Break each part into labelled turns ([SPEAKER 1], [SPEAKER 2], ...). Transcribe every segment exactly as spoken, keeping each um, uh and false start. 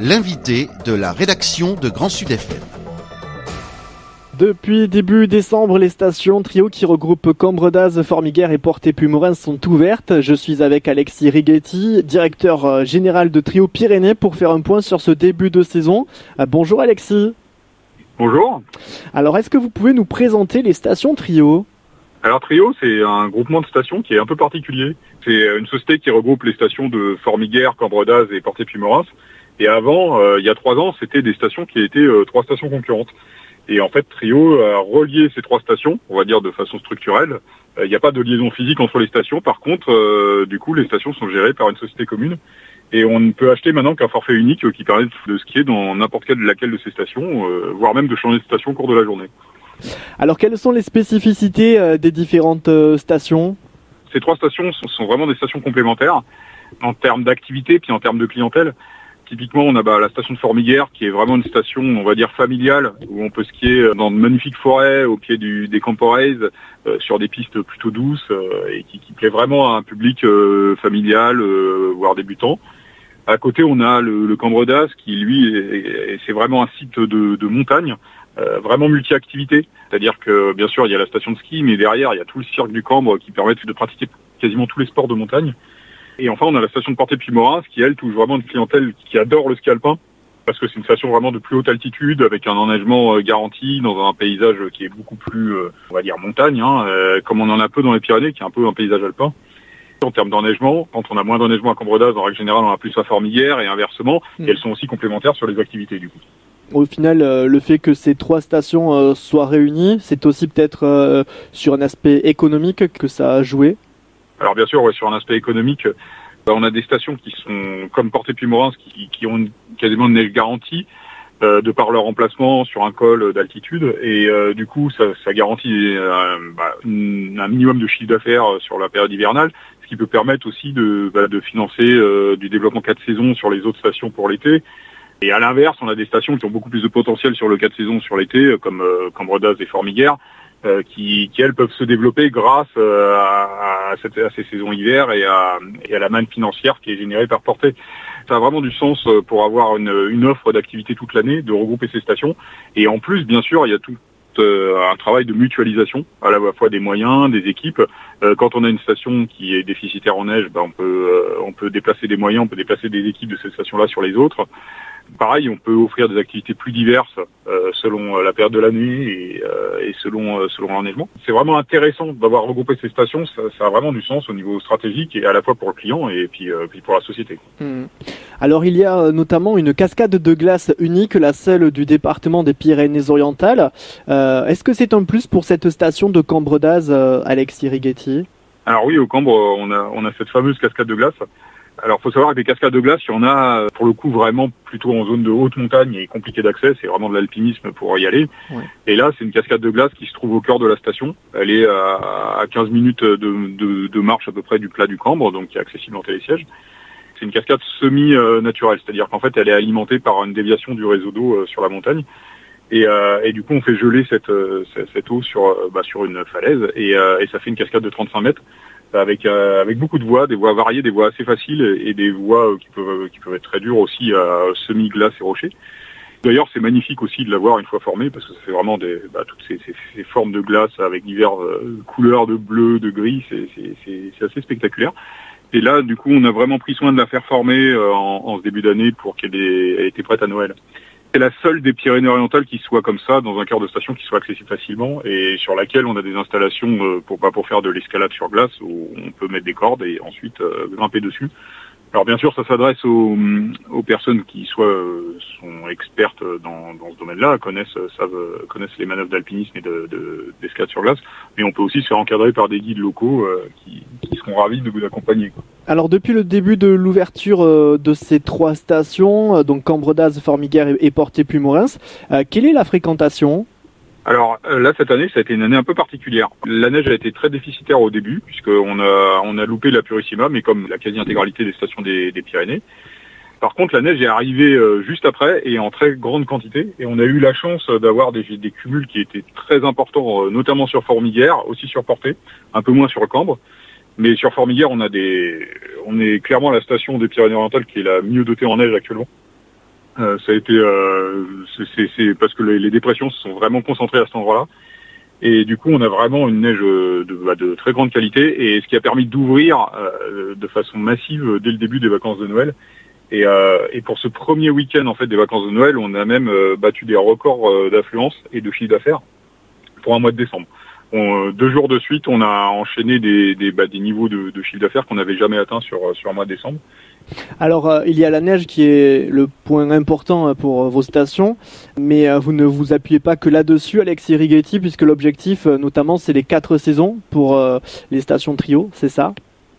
[SPEAKER 1] l'invité de la rédaction de Grand Sud F M.
[SPEAKER 2] Depuis début décembre, les stations Trio qui regroupent Cambre d'Az, Formiguère et Portet-Puymorens sont ouvertes. Je suis avec Alexis Righetti, directeur général de Trio Pyrénées, pour faire un point sur ce début de saison. Bonjour Alexis.
[SPEAKER 3] Bonjour.
[SPEAKER 2] Alors, est-ce que vous pouvez nous présenter les stations Trio ?
[SPEAKER 3] Alors Trio, c'est un groupement de stations qui est un peu particulier. C'est une société qui regroupe les stations de Formiguère, Cambre d'Az et Portet-Puymorens. Et avant, euh, il y a trois ans, c'était des stations qui étaient euh, trois stations concurrentes. Et en fait, Trio a relié ces trois stations, on va dire de façon structurelle. Il euh, n'y a pas de liaison physique entre les stations. Par contre, euh, du coup, les stations sont gérées par une société commune. Et on ne peut acheter maintenant qu'un forfait unique euh, qui permet de skier dans n'importe quelle laquelle de ces stations, euh, voire même de changer de station au cours de la journée.
[SPEAKER 2] Alors, quelles sont les spécificités euh, des différentes euh, stations ?
[SPEAKER 3] Ces trois stations sont, sont vraiment des stations complémentaires en termes d'activité puis en termes de clientèle. Typiquement, on a bah, la station de Formiguère qui est vraiment une station, on va dire, familiale, où on peut skier dans de magnifiques forêts, au pied du, des Camporeis, euh, sur des pistes plutôt douces, euh, et qui, qui plaît vraiment à un public euh, familial, euh, voire débutant. À côté, on a le, le Cambre d'Az, qui, lui, est, est, c'est vraiment un site de, de montagne, euh, vraiment multi-activité. C'est-à-dire que, bien sûr, il y a la station de ski, mais derrière, il y a tout le cirque du Cambre qui permet de pratiquer quasiment tous les sports de montagne. Et enfin, on a la station de Portet-Puymorens qui, elle, touche vraiment une clientèle qui adore le ski alpin, parce que c'est une station vraiment de plus haute altitude, avec un enneigement garanti, dans un paysage qui est beaucoup plus, on va dire, montagne, hein, comme on en a peu dans les Pyrénées, qui est un peu un paysage alpin. En termes d'enneigement, quand on a moins d'enneigement à Cambre d'Az, en règle générale, on a plus à Formiguère, et inversement, mmh. et elles sont aussi complémentaires sur les activités, du coup.
[SPEAKER 2] Au final, euh, le fait que ces trois stations euh, soient réunies, c'est aussi peut-être euh, sur un aspect économique que ça a joué.
[SPEAKER 3] Alors bien sûr, ouais, sur un aspect économique, bah, on a des stations qui sont comme Portet-Puymorens qui, qui ont une, quasiment une neige garantie euh, de par leur emplacement sur un col d'altitude et euh, du coup ça, ça garantit euh, bah, une, un minimum de chiffre d'affaires sur la période hivernale, ce qui peut permettre aussi de, bah, de financer euh, du développement quatre saisons sur les autres stations pour l'été. Et à l'inverse, on a des stations qui ont beaucoup plus de potentiel sur le quatre saisons sur l'été, comme euh, Cambre d'Az et Formiguère. Euh, qui, qui elles peuvent se développer grâce euh, à, à, cette, à ces saisons hiver et à, et à la manne financière qui est générée par Portet. Ça a vraiment du sens pour avoir une, une offre d'activité toute l'année, de regrouper ces stations. Et en plus, bien sûr, il y a tout euh, un travail de mutualisation, à la fois des moyens, des équipes. Euh, quand on a une station qui est déficitaire en neige, ben on peut euh, on peut déplacer des moyens, on peut déplacer des équipes de cette station-là sur les autres. Pareil, on peut offrir des activités plus diverses euh, selon la période de l'année et, euh, et selon euh, selon l'enneigement. C'est vraiment intéressant d'avoir regroupé ces stations. Ça, ça a vraiment du sens au niveau stratégique et à la fois pour le client et puis, euh, puis pour la société.
[SPEAKER 2] Mmh. Alors il y a notamment une cascade de glace unique, la seule du département des Pyrénées-Orientales. Euh, est-ce que c'est un plus pour cette station de Cambre d'Az, euh, Alexis Righetti ?
[SPEAKER 3] Alors oui, au Cambre, on a on a cette fameuse cascade de glace. Alors, faut savoir que les cascades de glace, il y en a, pour le coup, vraiment plutôt en zone de haute montagne et compliqué d'accès. C'est vraiment de l'alpinisme pour y aller. Ouais. Et là, c'est une cascade de glace qui se trouve au cœur de la station. Elle est à quinze minutes de, de, de marche à peu près du plat du Cambre, donc qui est accessible en télésiège. C'est une cascade semi-naturelle, c'est-à-dire qu'en fait, elle est alimentée par une déviation du réseau d'eau sur la montagne. Et, euh, et du coup, on fait geler cette, cette eau sur, bah, sur une falaise et, euh, et ça fait une cascade de trente-cinq mètres. Avec euh, avec beaucoup de voies, des voies variées, des voies assez faciles et des voies euh, qui peuvent qui peuvent être très dures aussi à semi-glace et rochers. D'ailleurs, c'est magnifique aussi de l'avoir une fois formée parce que ça fait vraiment des bah, toutes ces, ces, ces formes de glace avec diverses euh, couleurs de bleu, de gris, c'est c'est c'est, c'est assez spectaculaire. Et là, du coup, on a vraiment pris soin de la faire former euh, en, en ce début d'année pour qu'elle ait, elle était prête à Noël. C'est la seule des Pyrénées-Orientales qui soit comme ça, dans un cœur de station qui soit accessible facilement et sur laquelle on a des installations pour pas pour faire de l'escalade sur glace où on peut mettre des cordes et ensuite euh, grimper dessus. Alors bien sûr, ça s'adresse aux, aux personnes qui soit euh, sont expertes dans, dans ce domaine-là, connaissent savent connaissent les manœuvres d'alpinisme et de, de d'escalade sur glace, mais on peut aussi se faire encadrer par des guides locaux euh, qui, qui seront ravis de vous accompagner.
[SPEAKER 2] Alors depuis le début de l'ouverture euh, de ces trois stations, euh, donc Cambre d'Az, Formiguère et, et Portet-Puymorens, euh, quelle est la fréquentation ?
[SPEAKER 3] Alors là, cette année, ça a été une année un peu particulière. La neige a été très déficitaire au début, puisqu'on a, on a loupé la Purissima, mais comme la quasi-intégralité des stations des, des Pyrénées. Par contre, la neige est arrivée euh, juste après et en très grande quantité. Et on a eu la chance d'avoir des, des cumuls qui étaient très importants, euh, notamment sur Formiguère, aussi sur Portet, un peu moins sur le Cambre. Mais sur Formiguère, on a des, on est clairement la station des Pyrénées-Orientales qui est la mieux dotée en neige actuellement. Euh, ça a été, euh, c'est, c'est, c'est parce que les, les dépressions se sont vraiment concentrées à cet endroit-là. Et du coup, on a vraiment une neige de, bah, de très grande qualité, et ce qui a permis d'ouvrir euh, de façon massive dès le début des vacances de Noël. Et, euh, et pour ce premier week-end en fait des vacances de Noël, on a même euh, battu des records euh, d'affluence et de chiffre d'affaires pour un mois de décembre. On, euh, deux jours de suite, on a enchaîné des, des, bah, des niveaux de, de chiffre d'affaires qu'on n'avait jamais atteints sur, sur un mois de décembre.
[SPEAKER 2] Alors, euh, il y a la neige qui est le point important pour euh, vos stations, mais euh, vous ne vous appuyez pas que là-dessus, Alexis Righetti, puisque l'objectif, euh, notamment, c'est les quatre saisons pour euh, les stations Trio, c'est ça ?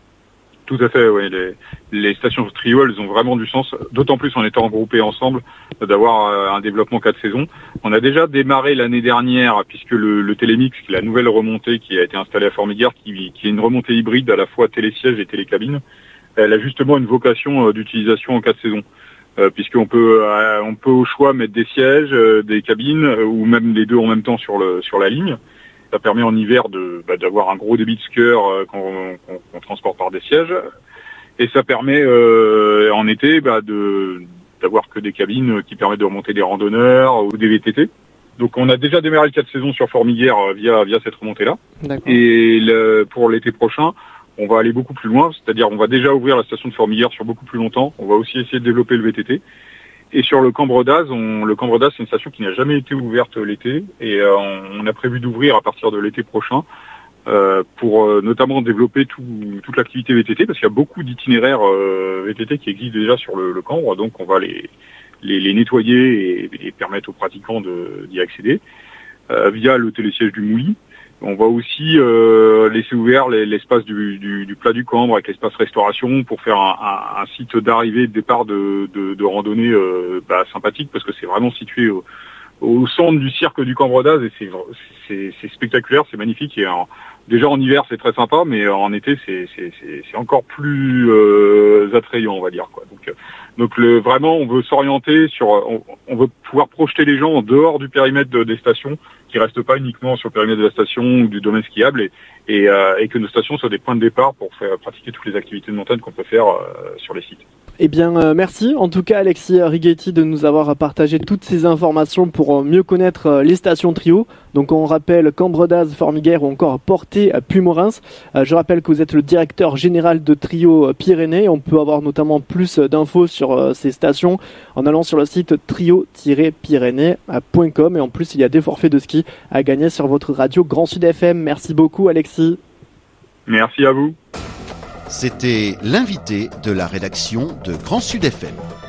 [SPEAKER 3] Tout à fait, oui. Les, les stations Trio, elles ont vraiment du sens, d'autant plus en étant regroupées ensemble, d'avoir euh, un développement quatre saisons. On a déjà démarré l'année dernière, puisque le, le Télémix, qui est la nouvelle remontée qui a été installée à Formiguère, qui, qui est une remontée hybride à la fois télésiège et télécabine, elle a justement une vocation euh, d'utilisation en quatre saisons, euh, puisqu'on peut, euh, on peut au choix mettre des sièges, euh, des cabines, euh, ou même les deux en même temps sur le sur la ligne. Ça permet en hiver de bah, d'avoir un gros débit de skieurs euh, qu'on, qu'on, qu'on transporte par des sièges, et ça permet euh, en été bah, de d'avoir que des cabines qui permettent de remonter des randonneurs ou des V T T. Donc on a déjà démarré le quatre saisons sur Formiguère euh, via via cette remontée-là. D'accord. Et le, pour l'été prochain, on va aller beaucoup plus loin, c'est-à-dire on va déjà ouvrir la station de Formiguère sur beaucoup plus longtemps. On va aussi essayer de développer le V T T. Et sur le Cambre d'Az, on, le Cambre d'Az, c'est une station qui n'a jamais été ouverte l'été, et euh, on a prévu d'ouvrir à partir de l'été prochain euh, pour euh, notamment développer tout, toute l'activité V T T, parce qu'il y a beaucoup d'itinéraires euh, V T T qui existent déjà sur le, le Cambre, donc on va les, les, les nettoyer et, et permettre aux pratiquants de, d'y accéder euh, via le télésiège du Mouilly. On va aussi euh, laisser ouvert les, l'espace du, du, du plat du Cambre avec l'espace restauration pour faire un, un, un site d'arrivée et de départ de, de, de randonnée euh, bah, sympathique, parce que c'est vraiment situé au, au centre du cirque du Cambre d'Az, et c'est, c'est, c'est spectaculaire, c'est magnifique. Et en, déjà en hiver c'est très sympa, mais en été c'est, c'est, c'est, c'est encore plus euh, attrayant, on va dire, quoi. Donc, donc le, vraiment on veut s'orienter sur, on, on veut pouvoir projeter les gens en dehors du périmètre de, des stations, qui restent pas uniquement sur le périmètre de la station ou du domaine skiable, et, et, euh, et que nos stations soient des points de départ pour faire pratiquer toutes les activités de montagne qu'on peut faire euh, sur les sites.
[SPEAKER 2] Eh bien, euh, merci en tout cas Alexis Righetti de nous avoir partagé toutes ces informations pour mieux connaître euh, les stations Trio. Donc on rappelle Cambre d'Az, Formiguère ou encore Portet, Puymorensk. Euh, je rappelle que vous êtes le directeur général de Trio Pyrénées. On peut avoir notamment plus d'infos sur euh, ces stations en allant sur le site trio tiret pyrénées point com, et en plus il y a des forfaits de ski à gagner sur votre radio Grand Sud F M. Merci beaucoup Alexis.
[SPEAKER 3] Merci à vous.
[SPEAKER 1] C'était l'invité de la rédaction de Grand Sud F M.